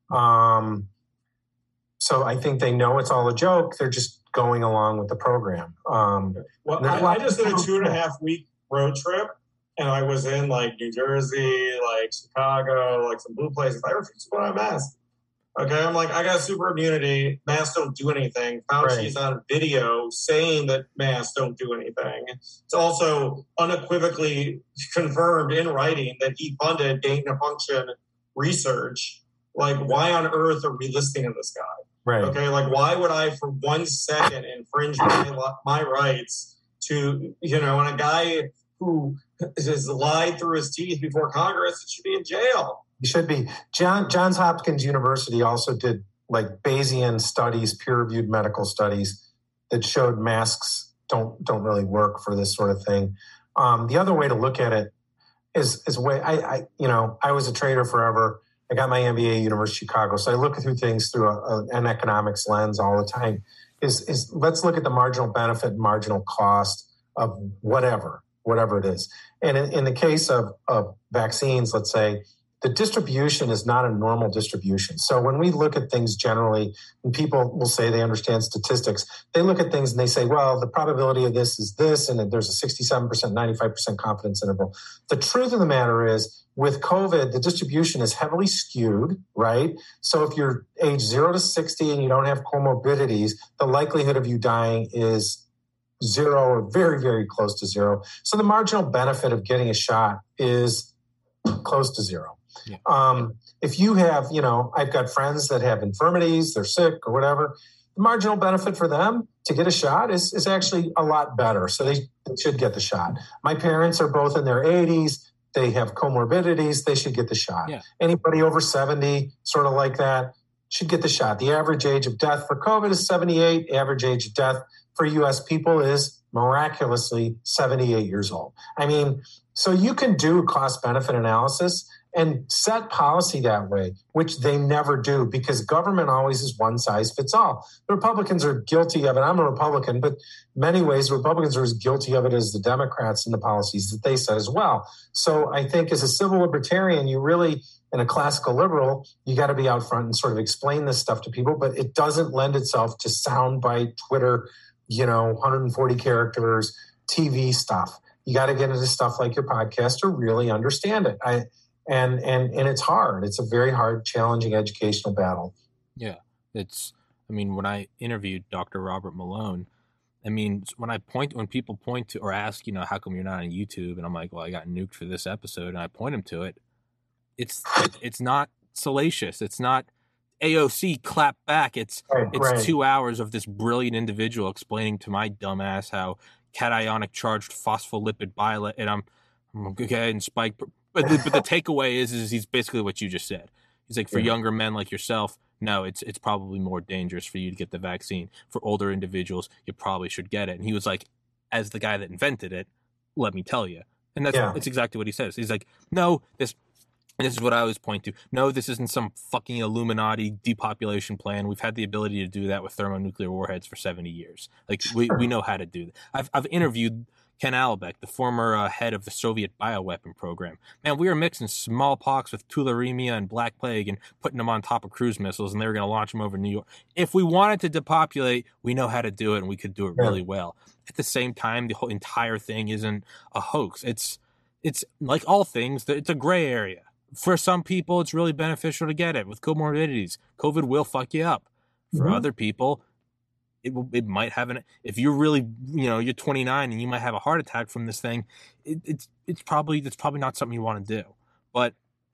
So I think they know it's all a joke. They're just going along with the program. I just did a 2.5 week road trip, and I was in like New Jersey, like Chicago, like some blue places. I refused to put on a mask. Okay, I'm like, I got super immunity. Masks don't do anything. Fauci's on video saying that masks don't do anything. It's also unequivocally confirmed in writing that he funded gain-of-function research. Like, why on earth are we listening to this guy? Right. Okay, like, why would I for 1 second infringe my rights to, and a guy who has lied through his teeth before Congress should be in jail. He should be. Johns Hopkins University also did like Bayesian studies, peer-reviewed medical studies that showed masks don't really work for this sort of thing. The other way to look at it is a way I was a trader forever. I got my MBA at University of Chicago, so I look through things through an economics lens all the time. Is let's look at the marginal benefit and marginal cost of whatever it is. And in the case of vaccines, let's say, the distribution is not a normal distribution. So when we look at things generally, and people will say they understand statistics, they look at things and they say, well, the probability of this is this, and there's a 67%, 95% confidence interval. The truth of the matter is, with COVID, the distribution is heavily skewed, right? So if you're age 0 to 60 and you don't have comorbidities, the likelihood of you dying is 0 or very, very close to 0. So the marginal benefit of getting a shot is close to 0. Yeah. If you have, I've got friends that have infirmities, they're sick or whatever, the marginal benefit for them to get a shot is actually a lot better. So they should get the shot. My parents are both in their 80s. they have comorbidities, they should get the shot. Yeah. Anybody over 70, sort of like that, should get the shot. The average age of death for COVID is 78. Average age of death for U.S. people is miraculously 78 years old. I mean, so you can do cost-benefit analysis and set policy that way, which they never do because government always is one size fits all. The Republicans are guilty of it. I'm a Republican, but many ways Republicans are as guilty of it as the Democrats and the policies that they set as well. So I think as a civil libertarian, you really, and a classical liberal, you got to be out front and sort of explain this stuff to people, but it doesn't lend itself to soundbite, Twitter, 140 characters, TV stuff. You got to get into stuff like your podcast to really understand it. And it's hard. It's a very hard, challenging educational battle. Yeah. When I interviewed Dr. Robert Malone, when people point to or ask, how come you're not on YouTube? And I'm like, well, I got nuked for this episode, and I point them to it. It's not salacious. It's not AOC clap back. It's 2 hours of this brilliant individual explaining to my dumbass how cationic charged phospholipid bilet, and I'm okay, and Spike. But the takeaway is he's basically what you just said. He's like, for younger men like yourself, no, it's probably more dangerous for you to get the vaccine. For older individuals, you probably should get it. And he was like, as the guy that invented it, let me tell you. And that's exactly what he says. He's like, no, this is what I always point to. No, this isn't some fucking Illuminati depopulation plan. We've had the ability to do that with thermonuclear warheads for 70 years. Like, we know how to do that. I've interviewed Ken Albeck, the former head of the Soviet bioweapon program. Man, we were mixing smallpox with tularemia and black plague and putting them on top of cruise missiles, and they were going to launch them over New York. If we wanted to depopulate, we know how to do it, and we could do it really well. At the same time, the whole entire thing isn't a hoax. It's like all things, it's a gray area. For some people, it's really beneficial to get it with comorbidities. COVID will fuck you up. For other people, it might have if you're really, you're 29 and you might have a heart attack from this thing. It's probably not something you want to do. But,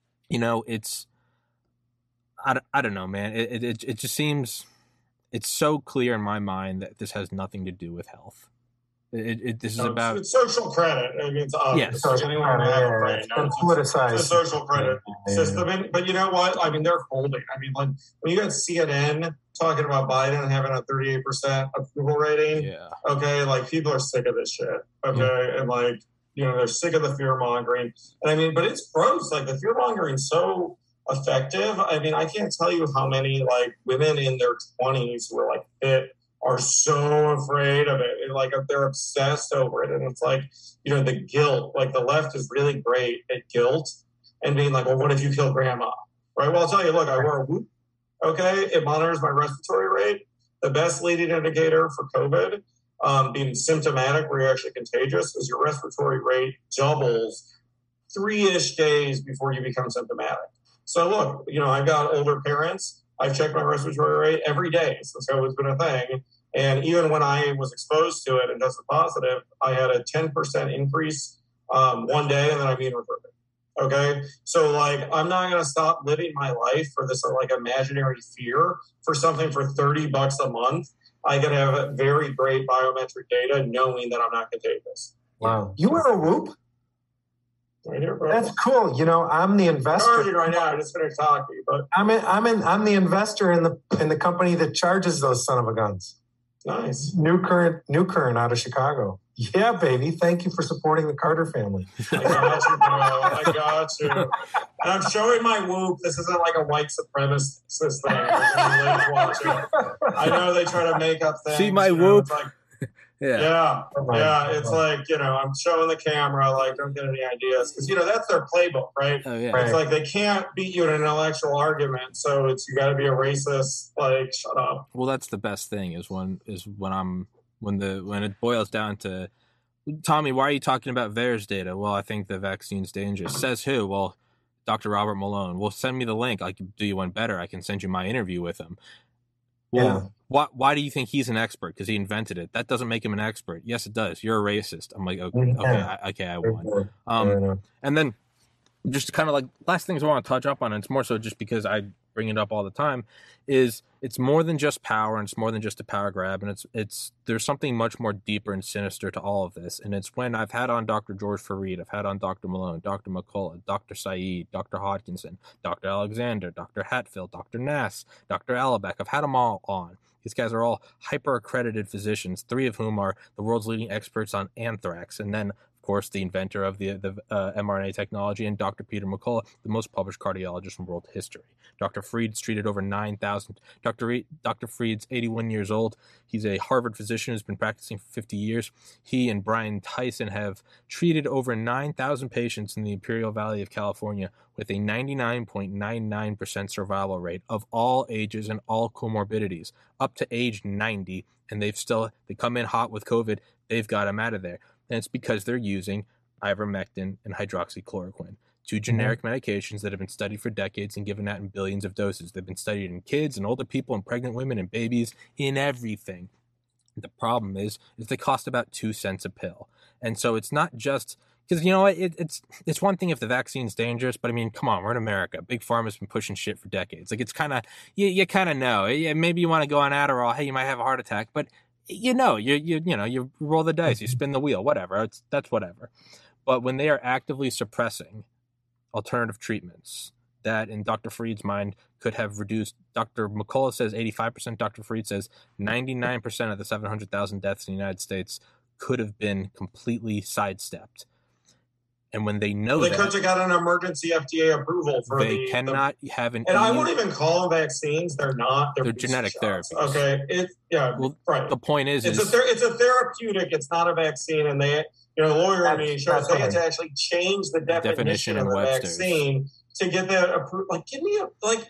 I don't know, man. It just seems, it's so clear in my mind that this has nothing to do with health. This is about it's social credit. I mean, it's obvious. Yes. Anyone have a brain, politicized. It's a social credit system. But you know what? I mean, they're holding. I mean, like when you got CNN talking about Biden having a 38% approval rating. Yeah. Okay, like people are sick of this shit. Okay, and like they're sick of the fear mongering. And I mean, but it's gross. Like the fear mongering is so effective. I mean, I can't tell you how many like women in their 20s who are like fit are so afraid of it. Like they're obsessed over it. And it's like, the guilt, like the left is really great at guilt and being like, well, what if you kill grandma? Right? Well, I'll tell you, look, I wear a Whoop. Okay. It monitors my respiratory rate. The best leading indicator for COVID, being symptomatic where you're actually contagious, is your respiratory rate doubles 3-ish days before you become symptomatic. So look, I've got older parents. I've checked my respiratory rate every day since COVID's been a thing. And even when I was exposed to it and tested positive, I had a 10% increase one day, and then I mean reverted. Okay? So, like, I'm not going to stop living my life for this, like, imaginary fear for something for $30 a month. I got to have very great biometric data knowing that I'm not contagious. Wow. You wear a Whoop? Right here, bro. That's cool. I'm the investor right now. I just finished talking, but I'm the investor in the company that charges those son of a guns. Nice. New Current out of Chicago. Yeah, baby. Thank you for supporting the Carter family. I got you, bro. I got you. And I'm showing my Whoop. This isn't like a white supremacist thing. I know they try to make up things. See my Whoop. Yeah. It's like, I'm showing the camera, like, don't get any ideas. Because, that's their playbook, right? Oh, yeah. It's like they can't beat you in an intellectual argument. So you got to be a racist, like, shut up. Well, that's the best thing when it boils down to, Tommy, why are you talking about VAERS data? Well, I think the vaccine's dangerous. Says who? Well, Dr. Robert Malone. Well, send me the link. I can do you one better. I can send you my interview with him. Well, why do you think he's an expert? Because he invented it. That doesn't make him an expert. Yes, it does. You're a racist. I'm like, okay, I won. And then just kind of like last things I want to touch up on, and it's more so just because I bring it up all the time, is it's more than just power, and it's more than just a power grab, and it's there's something much more deeper and sinister to all of this. And it's when I've had on Dr. George Fareed, I've had on Dr. Malone, Dr. McCullough, Dr. Saeed, Dr. Hodkinson, Dr. Alexander, Dr. Hatfield, Dr. Nass, Dr. Alabeck. I've had them all on. These guys are all hyper-accredited physicians, 3 of whom are the world's leading experts on anthrax, and then, of course, the inventor of the mRNA technology, and Dr. Peter McCullough, the most published cardiologist in world history. Dr. Fareed's treated over 9,000. Dr. Fareed's 81 years old. He's a Harvard physician who's been practicing for 50 years. He and Brian Tyson have treated over 9,000 patients in the Imperial Valley of California with a 99.99% survival rate of all ages and all comorbidities, up to age 90, and they come in hot with COVID. They've got them out of there. And it's because they're using ivermectin and hydroxychloroquine, 2 generic medications that have been studied for decades and given out in billions of doses. They've been studied in kids and older people and pregnant women and babies, in everything. The problem is they cost about 2 cents a pill. And so it's not just because, you know what, it's one thing if the vaccine's dangerous, but I mean, come on, we're in America. Big Pharma's been pushing shit for decades. Like, it's kind of, you kind of know. Maybe you want to go on Adderall. Hey, you might have a heart attack, but you roll the dice, you spin the wheel, whatever. That's whatever. But when they are actively suppressing alternative treatments that, in Dr. Fareed's mind, could have reduced, Dr. McCullough says 85%, Dr. Fareed says 99% of the 700,000 deaths in the United States could have been completely sidestepped. And when they know they could have got an emergency FDA approval for they cannot have an. And I won't even call them vaccines. They're not. They're genetic therapies. Okay. Right. The point is, it's a therapeutic. It's not a vaccine. And they, lawyer in me shows they had to actually change the definition of the vaccine to get that approved. Like, give me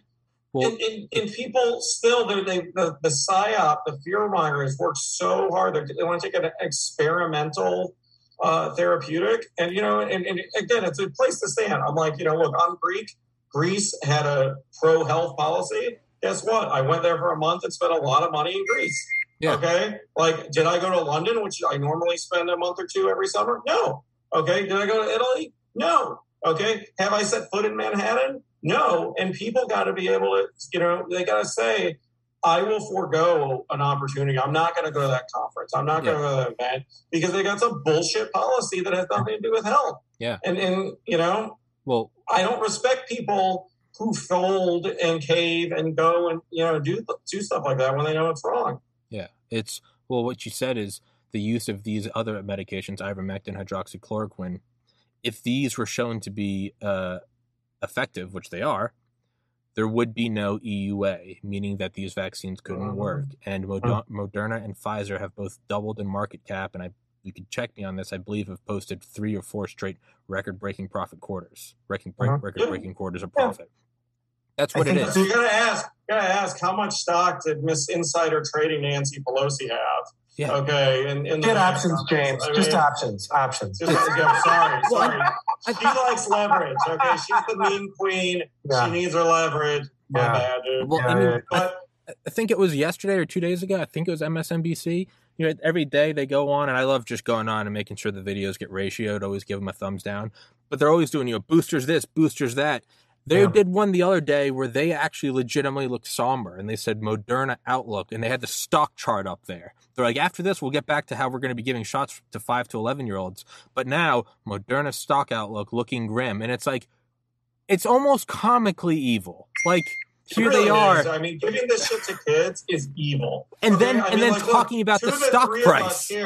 and people still, the PSYOP, the fearmongers work so hard. They want to take an experimental therapeutic, and again, it's a place to stand. I'm like, look, I'm Greek. Greece had a pro-health policy. Guess what? I went there for a month and spent a lot of money in Greece. Yeah. Okay. Like, did I go to London, which I normally spend a month or 2 every summer? No. Okay. Did I go to Italy? No. Okay. Have I set foot in Manhattan? No. And people got to be able to, they got to say, I will forego an opportunity. I'm not going to go to that conference. I'm not going to go to that event because they got some bullshit policy that has nothing to do with health. Yeah. And well, I don't respect people who fold and cave and go and, do stuff like that when they know it's wrong. Yeah. What you said is the use of these other medications, ivermectin, hydroxychloroquine, if these were shown to be effective, which they are, there would be no EUA, meaning that these vaccines couldn't work. And Moderna and Pfizer have both doubled in market cap, and you can check me on this, I believe have posted 3 or 4 straight record-breaking profit quarters, record-breaking quarters of profit. That's what it is. So you gotta ask how much stock did Miss Insider Trading Nancy Pelosi have? Yeah. Okay. Get options, James. Just options. Options. Sorry. She likes leverage. Okay. She's the meme queen. Yeah. She needs her leverage. My bad, dude. Well, I think it was yesterday or 2 days ago. I think it was MSNBC. Every day they go on, and I love just going on and making sure the videos get ratioed. Always give them a thumbs down. But they're always doing, boosters this, boosters that. They did one the other day where they actually legitimately looked somber, and they said Moderna Outlook, and they had the stock chart up there. They're like, after this, we'll get back to how we're going to be giving shots to 5 to 11-year-olds. But now, Moderna stock outlook looking grim, and it's like, it's almost comically evil. Like, here really they are. I mean, giving this shit to kids is evil. And then talking about the stock price. 2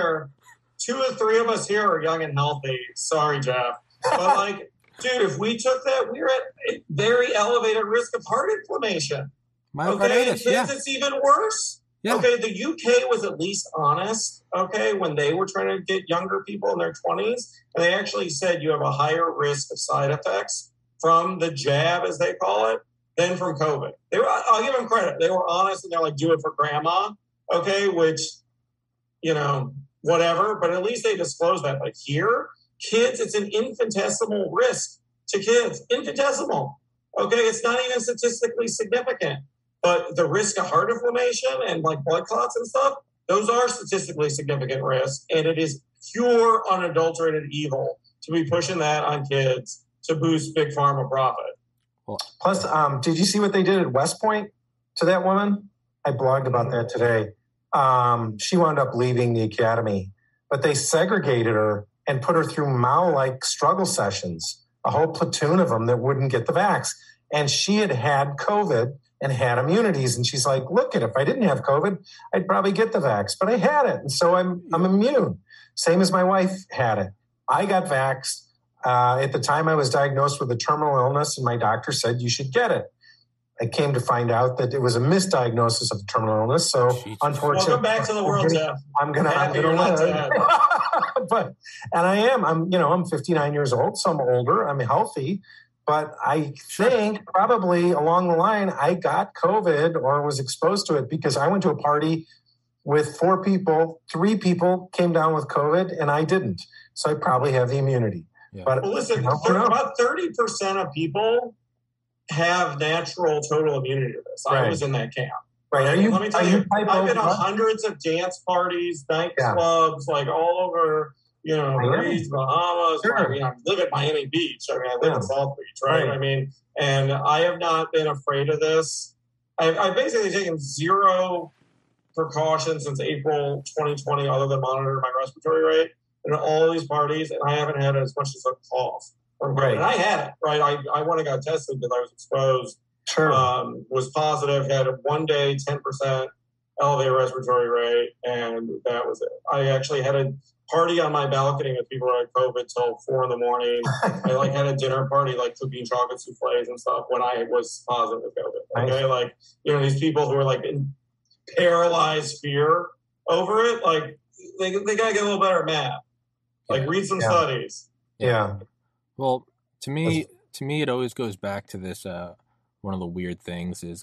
or 3 of us here are young and healthy. Sorry, Jeff. But dude, if we took that, we're at a very elevated risk of heart inflammation. Myocarditis, It's even worse. Yeah. Okay, the UK was at least honest, when they were trying to get younger people in their 20s, and they actually said you have a higher risk of side effects from the jab, as they call it, than from COVID. I'll give them credit. They were honest, and they're like, do it for grandma, which, whatever, but at least they disclosed that. But here, kids, it's an infinitesimal risk to kids. Infinitesimal. It's not even statistically significant. But the risk of heart inflammation and blood clots and stuff, those are statistically significant risks. And it is pure, unadulterated evil to be pushing that on kids to boost big pharma profit. Well, plus, did you see what they did at West Point to that woman? I blogged about that today. She wound up leaving the academy, but they segregated her and put her through Mao-like struggle sessions, a whole platoon of them that wouldn't get the vax. And she had COVID and had immunities. And she's like, look, if I didn't have COVID, I'd probably get the vax, but I had it. And so I'm immune. Same as my wife had it. I got vaxxed. At the time I was diagnosed with a terminal illness and my doctor said you should get it. I came to find out that it was a misdiagnosis of terminal illness. So unfortunately, welcome back to the world, Jeff. I'm gonna live. And I am. I'm 59 years old, so I'm older. I'm healthy, but I think probably along the line I got COVID or was exposed to it because I went to a party with 4 people. 3 people came down with COVID, and I didn't. So I probably have the immunity. Yeah. But listen, about 30% of people have natural total immunity to this. Right. I was in that camp. Right. Let me tell you, I've been to hundreds of dance parties, night clubs, like all over, Greece, Bahamas. Sure. I live at Miami Beach. I live in South Beach, right? And I have not been afraid of this. I've basically taken 0 precautions since April 2020, other than monitor my respiratory rate in all these parties, and I haven't had as much as a cough. Right. And I had it, right? I went and got tested because I was exposed. Sure. Was positive, had a 1 day 10% elevated respiratory rate, and that was it. I actually had a party on my balcony with people who had COVID till 4 a.m. I had a dinner party, cooking chocolate souffles and stuff when I was positive with COVID. Okay, nice. These people who are in paralyzed fear over it, they gotta get a little better at math. Read some studies. Yeah. Well, to me, it always goes back to this. One of the weird things is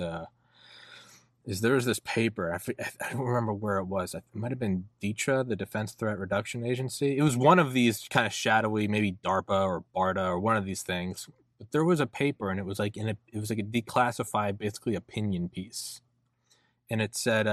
there's this paper. I don't remember where it was. It might have been DTRA, the Defense Threat Reduction Agency. It was one of these kind of shadowy, maybe DARPA or BARDA or one of these things. But there was a paper, and it was like a declassified, basically opinion piece, and it said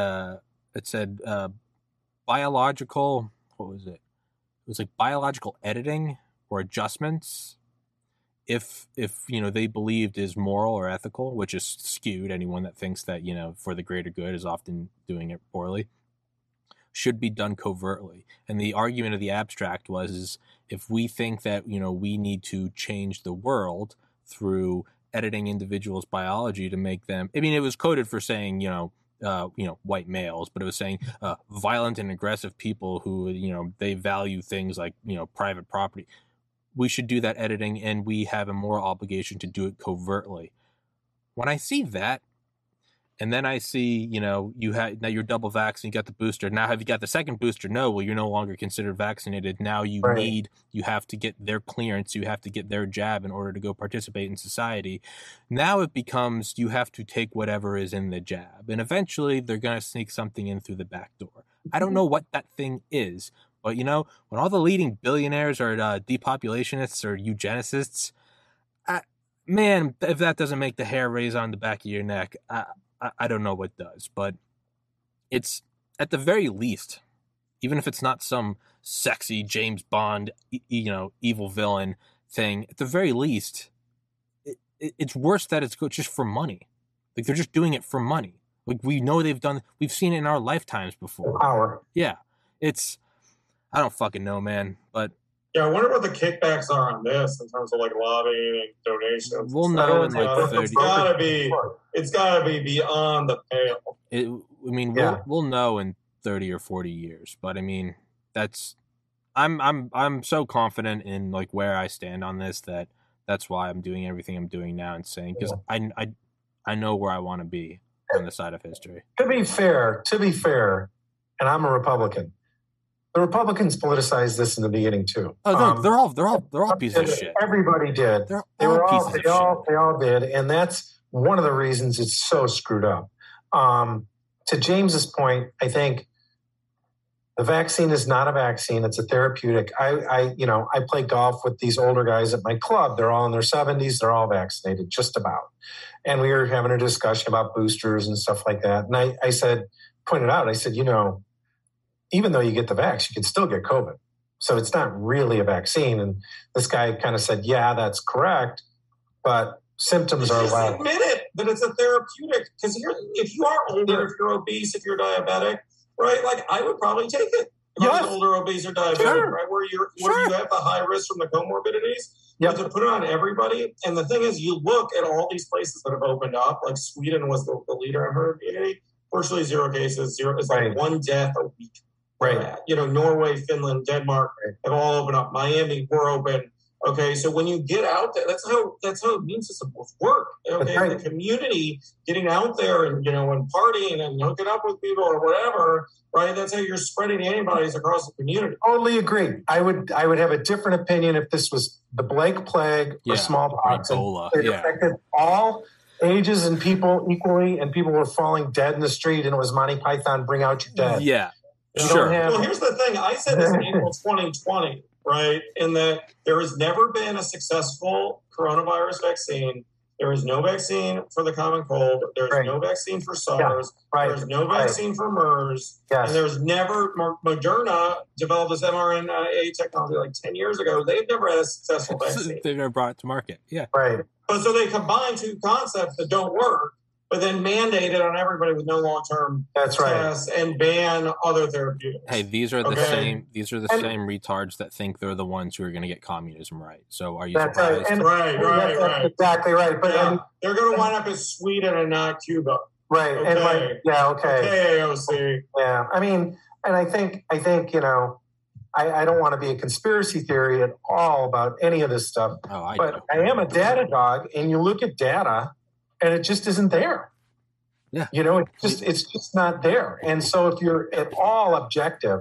biological. What was it? It was like biological editing or adjustments, if they believed is moral or ethical, which is skewed. Anyone that thinks that for the greater good is often doing it poorly, should be done covertly. And the argument of the abstract is if we think that we need to change the world through editing individuals' biology to make them. I mean, it was coded for saying white males, but it was saying violent and aggressive people who they value things like private property. We should do that editing, and we have a moral obligation to do it covertly. When I see that, and then I see, now you're double vaccinated, you got the booster. Now, have you got the second booster? No. Well, you're no longer considered vaccinated. Now you have to get their clearance. You have to get their jab in order to go participate in society. Now it becomes you have to take whatever is in the jab. And eventually they're going to sneak something in through the back door. I don't know what that thing is. But, when all the leading billionaires are depopulationists or eugenicists, man, if that doesn't make the hair raise on the back of your neck, I don't know what does. But it's, at the very least, even if it's not some sexy James Bond, evil villain thing, at the very least, it's worse that it's just for money. They're just doing it for money. We know we've seen it in our lifetimes before. Power. Yeah. I don't fucking know, man. But yeah, I wonder what the kickbacks are on this in terms of lobbying and donations. We'll know in 30. It's gotta be beyond the pale. We'll know in 30 or 40 years. But I mean, I'm so confident in where I stand on this that's why I'm doing everything I'm doing now and saying, because I know where I want to be on the side of history. To be fair, and I'm a Republican. The Republicans politicized this in the beginning too. Oh no, they're all pieces of shit. Everybody did. They all did, and that's one of the reasons it's so screwed up. To James's point, I think the vaccine is not a vaccine; it's a therapeutic. I play golf with these older guys at my club. They're all in their 70s. They're all vaccinated, just about. And we were having a discussion about boosters and stuff like that. And I pointed out, even though you get the vax, you can still get COVID. So it's not really a vaccine. And this guy kind of said, yeah, that's correct. But symptoms are less. Admit it that it's a therapeutic. Because if you are older, if you're obese, if you're diabetic, right? Like I would probably take it. If I was older, obese, or diabetic, right? Where you have the high risk from the comorbidities. You have to put it on everybody. And the thing is, you look at all these places that have opened up, like Sweden was the leader in herd immunity, virtually 0 cases, it's like 1 death a week. Right. Norway, Finland, Denmark have all opened up. Miami, we're open. Okay, so when you get out there, that's how the immune system work. Okay, the community getting out there and and partying and hooking up with people or whatever, right? That's how you're spreading antibodies across the community. Totally agree. I would have a different opinion if this was the Blake Plague or smallpox. Ebola. It affected all ages and people equally, and people were falling dead in the street, and it was Monty Python, Bring Out Your Dead. Yeah, sure. Well, here's the thing. I said this in April 2020. Right, in that there has never been a successful coronavirus vaccine. There is no vaccine for the common cold. There's no vaccine for SARS. There's no vaccine for MERS. And there's never Moderna developed this mRNA technology like 10 years ago. They've never had a successful vaccine. They've never brought it to market. Yeah, right. But so they combine 2 concepts that don't work, but then mandate it on everybody with no long-term tests and ban other therapeutics. Hey, these are the same. These are the same retards that think they're the ones who are going to get communism right. So are you surprised? Right. That's exactly right. But they're going to wind up as Sweden and not Cuba. Right. Okay. Okay, AOC. Yeah. I mean, and I think I don't want to be a conspiracy theory at all about any of this stuff. But I am a data dog, and you look at data, and it just isn't there. Yeah. It's just not there. And so if you're at all objective,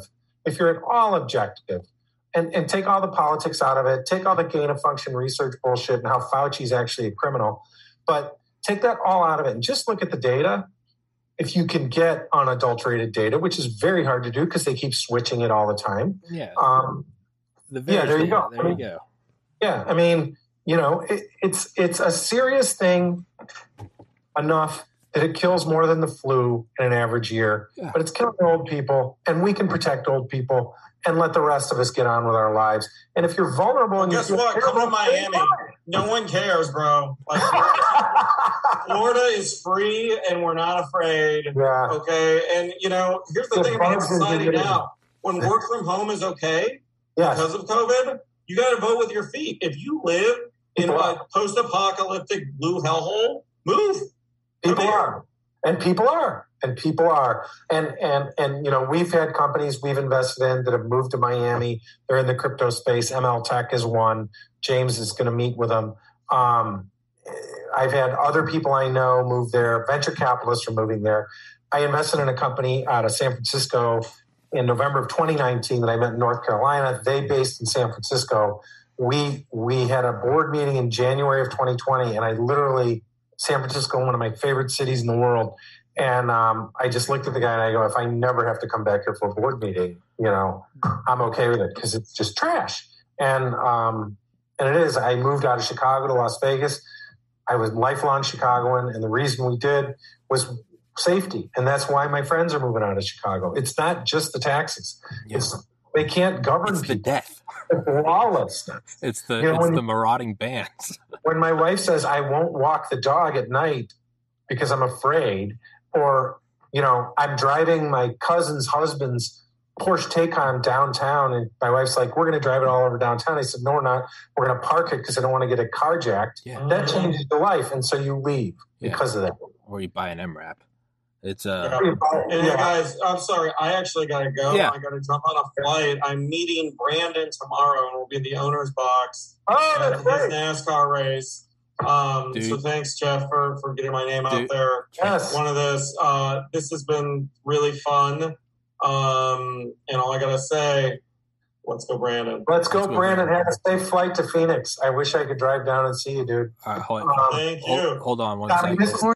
and take all the politics out of it, take all the gain of function research bullshit and how Fauci's actually a criminal, but take that all out of it and just look at the data. If you can get unadulterated data, which is very hard to do because they keep switching it all the time. Yeah. There you go. There you go. Yeah. I mean, it's a serious thing enough that it kills more than the flu in an average year, but it's killing old people, and we can protect old people and let the rest of us get on with our lives. And if you're vulnerable, and guess what? Come to Miami. No one cares, bro. Like, Florida is free, and we're not afraid. Yeah. Okay. And here's the thing about society now: when work from home is okay because of COVID, you got to vote with your feet. If you live in a post-apocalyptic blue hellhole, move. People are. And we've had companies we've invested in that have moved to Miami. They're in the crypto space. ML Tech is one. James is going to meet with them. I've had other people I know move there. Venture capitalists are moving there. I invested in a company out of San Francisco in November of 2019 that I met in North Carolina. They based in San Francisco. We had a board meeting in January of 2020, and I literally, San Francisco, one of my favorite cities in the world. And I just looked at the guy and I go, if I never have to come back here for a board meeting, I'm okay with it because it's just trash. And it is. I moved out of Chicago to Las Vegas. I was lifelong Chicagoan, and the reason we did was safety. And that's why my friends are moving out of Chicago. It's not just the taxes. They can't govern people. It's the death. It's lawlessness. It's the marauding bands. When my wife says, I won't walk the dog at night because I'm afraid, or, I'm driving my cousin's husband's Porsche Taycan downtown, and my wife's like, we're going to drive it all over downtown. I said, no, we're not. We're going to park it because I don't want to get it carjacked. Yeah. That changes your life, and so you leave because of that. Or you buy an MRAP. It's guys, I'm sorry. I actually got to go. Yeah. I got to jump on a flight. I'm meeting Brandon tomorrow, and we'll be in the owner's box. That's great. His NASCAR race. So thanks, Jeff, for getting my name out there. Yes. One of this. This has been really fun. And all I got to say, let's go, Brandon. Let's go, Brandon. Have a safe flight to Phoenix. I wish I could drive down and see you, dude. All right, thank you. Hold on one second.